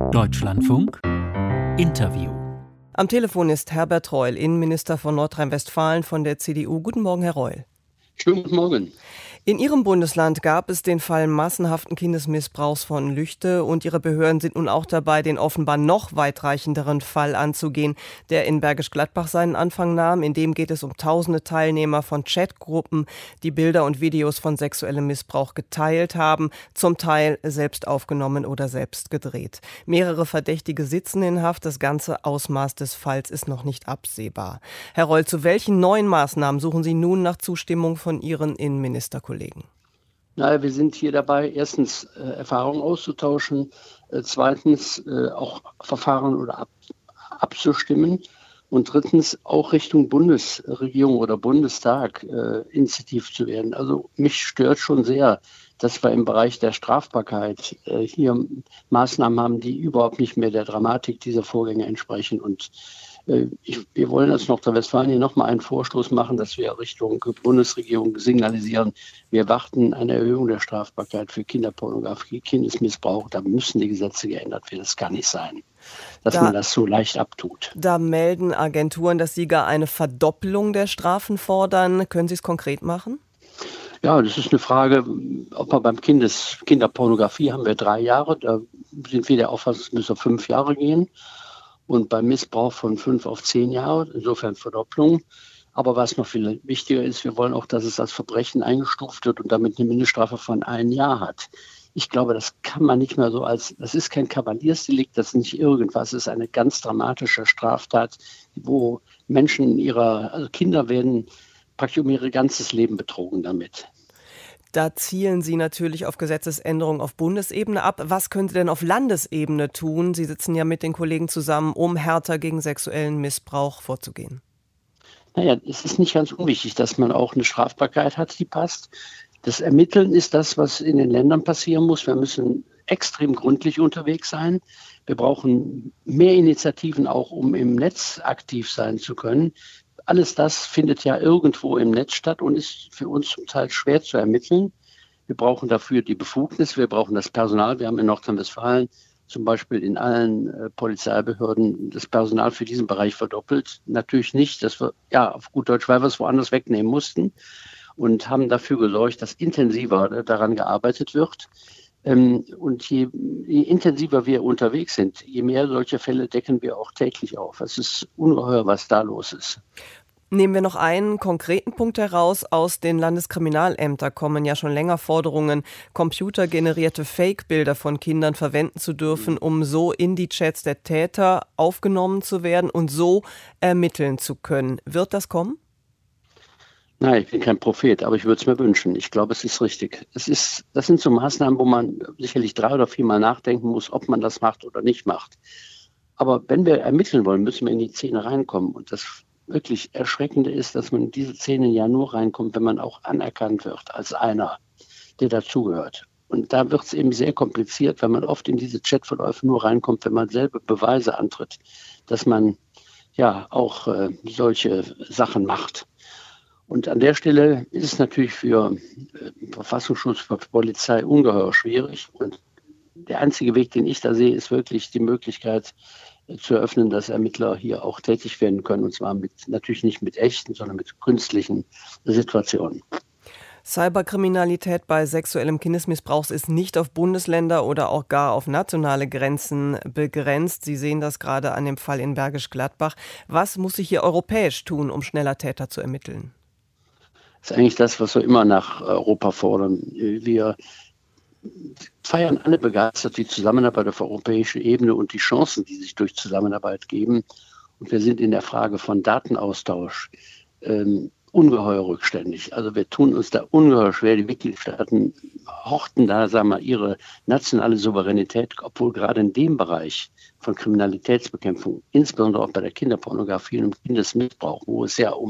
Deutschlandfunk Interview. Am Telefon ist Herbert Reul, Innenminister von Nordrhein-Westfalen von der CDU. Guten Morgen, Herr Reul. Schönen guten Morgen. In Ihrem Bundesland gab es den Fall massenhaften Kindesmissbrauchs von Lüchte und Ihre Behörden sind nun auch dabei, den offenbar noch weitreichenderen Fall anzugehen, der in Bergisch Gladbach seinen Anfang nahm. In dem geht es um tausende Teilnehmer von Chatgruppen, die Bilder und Videos von sexuellem Missbrauch geteilt haben, zum Teil selbst aufgenommen oder selbst gedreht. Mehrere Verdächtige sitzen in Haft. Das ganze Ausmaß des Falls ist noch nicht absehbar. Herr Reul, zu welchen neuen Maßnahmen suchen Sie nun nach Zustimmung von Ihren Innenministerkollegen? Naja, wir sind hier dabei, erstens Erfahrungen auszutauschen, zweitens auch Verfahren oder abzustimmen und drittens auch Richtung Bundesregierung oder Bundestag initiativ zu werden. Also mich stört schon sehr, dass wir im Bereich der Strafbarkeit hier Maßnahmen haben, die überhaupt nicht mehr der Dramatik dieser Vorgänge entsprechen. Und wir wollen als Nordrhein-Westfalen hier nochmal einen Vorstoß machen, dass wir Richtung Bundesregierung signalisieren, wir warten eine Erhöhung der Strafbarkeit für Kinderpornografie, Kindesmissbrauch. Da müssen die Gesetze geändert werden. Das kann nicht sein, dass man das so leicht abtut. Da melden Agenturen, dass sie gar eine Verdoppelung der Strafen fordern. Können Sie es konkret machen? Ja, das ist eine Frage, ob man beim Kinderpornografie haben wir 3 Jahre, da sind wir der Auffassung, es müssen 5 Jahre gehen. Und beim Missbrauch von 5 auf 10 Jahre, insofern Verdopplung. Aber was noch viel wichtiger ist, wir wollen auch, dass es als Verbrechen eingestuft wird und damit eine Mindeststrafe von 1 Jahr hat. Ich glaube, das kann man nicht mehr so das ist kein Kavaliersdelikt, das ist nicht irgendwas, es ist eine ganz dramatische Straftat, wo Menschen also Kinder werden praktisch um ihr ganzes Leben betrogen damit. Da zielen Sie natürlich auf Gesetzesänderungen auf Bundesebene ab. Was können Sie denn auf Landesebene tun? Sie sitzen ja mit den Kollegen zusammen, um härter gegen sexuellen Missbrauch vorzugehen. Naja, es ist nicht ganz unwichtig, dass man auch eine Strafbarkeit hat, die passt. Das Ermitteln ist das, was in den Ländern passieren muss. Wir müssen extrem gründlich unterwegs sein. Wir brauchen mehr Initiativen auch, um im Netz aktiv sein zu können. Alles das findet ja irgendwo im Netz statt und ist für uns zum Teil schwer zu ermitteln. Wir brauchen dafür die Befugnis, wir brauchen das Personal. Wir haben in Nordrhein-Westfalen zum Beispiel in allen Polizeibehörden das Personal für diesen Bereich verdoppelt. Natürlich nicht, dass wir, auf gut Deutsch, weil wir es woanders wegnehmen mussten und haben dafür gesorgt, dass intensiver daran gearbeitet wird. Und je intensiver wir unterwegs sind, je mehr solche Fälle decken wir auch täglich auf. Es ist ungeheuer, was da los ist. Nehmen wir noch einen konkreten Punkt heraus. Aus den Landeskriminalämtern kommen ja schon länger Forderungen, computergenerierte Fake-Bilder von Kindern verwenden zu dürfen, um so in die Chats der Täter aufgenommen zu werden und so ermitteln zu können. Wird das kommen? Nein, ich bin kein Prophet, aber ich würde es mir wünschen. Ich glaube, es ist richtig. Das sind so Maßnahmen, wo man sicherlich 3 oder 4 Mal nachdenken muss, ob man das macht oder nicht macht. Aber wenn wir ermitteln wollen, müssen wir in die Szene reinkommen. Und das wirklich Erschreckende ist, dass man in diese Szene ja nur reinkommt, wenn man auch anerkannt wird als einer, der dazugehört. Und da wird es eben sehr kompliziert, weil man oft in diese Chatverläufe nur reinkommt, wenn man selber Beweise antritt, dass man auch solche Sachen macht. Und an der Stelle ist es natürlich für Verfassungsschutz, für Polizei ungeheuer schwierig. Und der einzige Weg, den ich da sehe, ist wirklich die Möglichkeit zu eröffnen, dass Ermittler hier auch tätig werden können. Und zwar natürlich nicht mit echten, sondern mit künstlichen Situationen. Cyberkriminalität bei sexuellem Kindesmissbrauch ist nicht auf Bundesländer oder auch gar auf nationale Grenzen begrenzt. Sie sehen das gerade an dem Fall in Bergisch Gladbach. Was muss sich hier europäisch tun, um schneller Täter zu ermitteln? Das ist eigentlich das, was wir immer nach Europa fordern. Wir feiern alle begeistert die Zusammenarbeit auf europäischer Ebene und die Chancen, die sich durch Zusammenarbeit geben. Und wir sind in der Frage von Datenaustausch ungeheuer rückständig. Also wir tun uns da ungeheuer schwer. Die Mitgliedstaaten horten da, ihre nationale Souveränität, obwohl gerade in dem Bereich von Kriminalitätsbekämpfung, insbesondere auch bei der Kinderpornografie und Kindesmissbrauch, wo es ja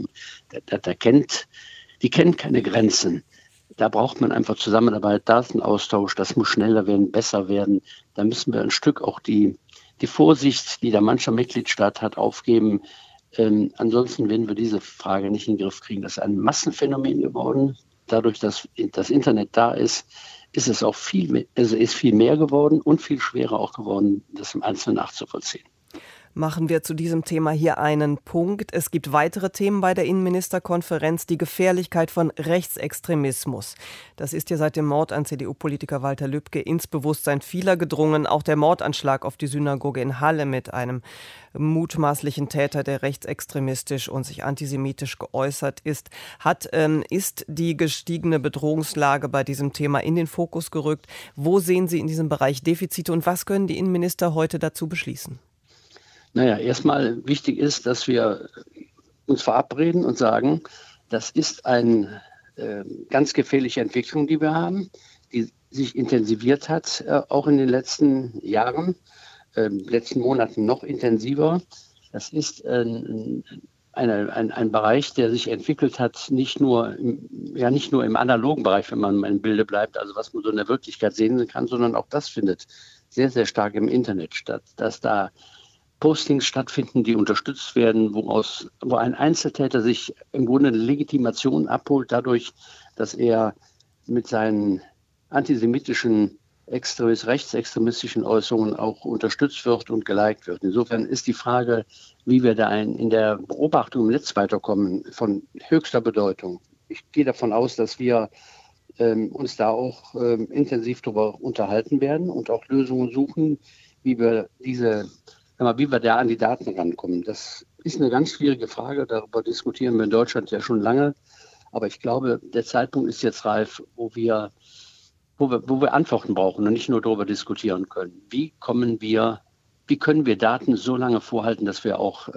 die kennt keine Grenzen. Da braucht man einfach Zusammenarbeit, Datenaustausch, das muss schneller werden, besser werden. Da müssen wir ein Stück auch die Vorsicht, die da mancher Mitgliedstaat hat, aufgeben. Ansonsten werden wir diese Frage nicht in den Griff kriegen. Das ist ein Massenphänomen geworden. Dadurch, dass das Internet da ist, ist es auch ist viel mehr geworden und viel schwerer auch geworden, das im Einzelnen nachzuvollziehen. Machen wir zu diesem Thema hier einen Punkt. Es gibt weitere Themen bei der Innenministerkonferenz. Die Gefährlichkeit von Rechtsextremismus. Das ist ja seit dem Mord an CDU-Politiker Walter Lübcke ins Bewusstsein vieler gedrungen. Auch der Mordanschlag auf die Synagoge in Halle mit einem mutmaßlichen Täter, der rechtsextremistisch und sich antisemitisch geäußert ist, ist die gestiegene Bedrohungslage bei diesem Thema in den Fokus gerückt. Wo sehen Sie in diesem Bereich Defizite und was können die Innenminister heute dazu beschließen? Naja, erstmal wichtig ist, dass wir uns verabreden und sagen, das ist eine ganz gefährliche Entwicklung, die wir haben, die sich intensiviert hat, auch in den letzten Jahren, letzten Monaten noch intensiver. Das ist ein Bereich, der sich entwickelt hat, nicht nur im analogen Bereich, wenn man im Bilde bleibt, also was man so in der Wirklichkeit sehen kann, sondern auch das findet sehr, sehr stark im Internet statt, dass da Postings stattfinden, die unterstützt werden, wo ein Einzeltäter sich im Grunde eine Legitimation abholt, dadurch, dass er mit seinen antisemitischen, rechtsextremistischen Äußerungen auch unterstützt wird und geliked wird. Insofern ist die Frage, wie wir da in der Beobachtung im Netz weiterkommen, von höchster Bedeutung. Ich gehe davon aus, dass wir uns da auch intensiv darüber unterhalten werden und auch Lösungen suchen, wie wir da an die Daten rankommen. Das ist eine ganz schwierige Frage. Darüber diskutieren wir in Deutschland ja schon lange. Aber ich glaube, der Zeitpunkt ist jetzt reif, wo wir Antworten brauchen und nicht nur darüber diskutieren können. Wie können wir Daten so lange vorhalten, dass wir auch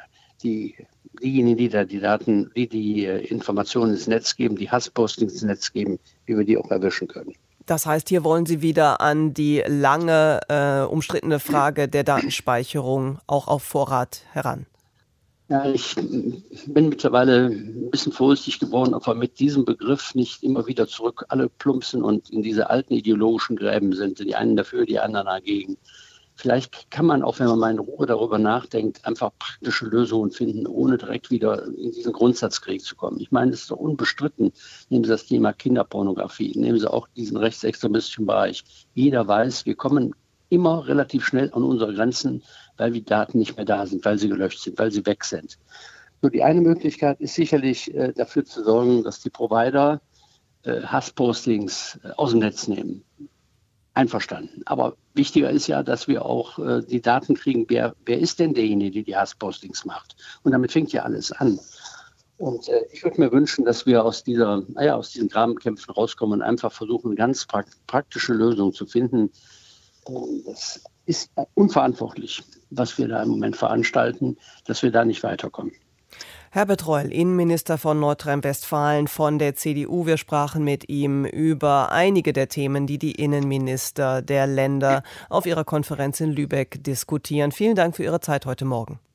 diejenigen, die die Informationen ins Netz geben, die Hasspostings ins Netz geben, wie wir die auch erwischen können. Das heißt, hier wollen Sie wieder an die lange umstrittene Frage der Datenspeicherung auch auf Vorrat heran. Ja, ich bin mittlerweile ein bisschen vorsichtig geworden, ob wir mit diesem Begriff nicht immer wieder zurück alle plumpsen und in diese alten ideologischen Gräben sind. Die einen dafür, die anderen dagegen. Vielleicht kann man auch, wenn man mal in Ruhe darüber nachdenkt, einfach praktische Lösungen finden, ohne direkt wieder in diesen Grundsatzkrieg zu kommen. Ich meine, es ist doch unbestritten. Nehmen Sie das Thema Kinderpornografie, nehmen Sie auch diesen rechtsextremistischen Bereich. Jeder weiß, wir kommen immer relativ schnell an unsere Grenzen, weil die Daten nicht mehr da sind, weil sie gelöscht sind, weil sie weg sind. So, die eine Möglichkeit ist sicherlich dafür zu sorgen, dass die Provider Hasspostings aus dem Netz nehmen. Einverstanden. Aber wichtiger ist ja, dass wir auch die Daten kriegen, wer ist denn derjenige, der die Hasspostings macht? Und damit fängt ja alles an. Und ich würde mir wünschen, dass wir aus diesen Grabenkämpfen rauskommen und einfach versuchen, eine ganz praktische Lösung zu finden. Das ist unverantwortlich, was wir da im Moment veranstalten, dass wir da nicht weiterkommen. Herbert Reul, Innenminister von Nordrhein-Westfalen von der CDU. Wir sprachen mit ihm über einige der Themen, die die Innenminister der Länder auf ihrer Konferenz in Lübeck diskutieren. Vielen Dank für Ihre Zeit heute Morgen.